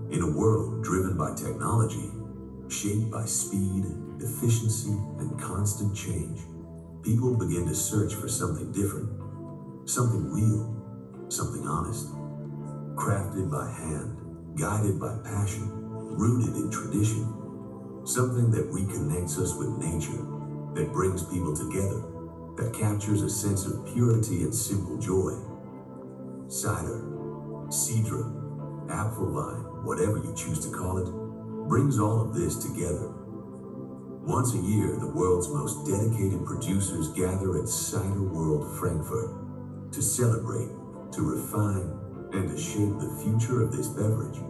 In a world driven by technology, shaped by speed, efficiency, and constant change, people begin to search for something different, something real, something honest, crafted by hand, guided by passion, rooted in tradition, something that reconnects us with nature, that brings people together, that captures a sense of purity and simple joy. Cider, Cedra, Apfelwein, whatever you choose to call it, brings all of this together. Once a year, the world's most dedicated producers gather at Cider World Frankfurt to celebrate, to refine, and to shape the future of this beverage.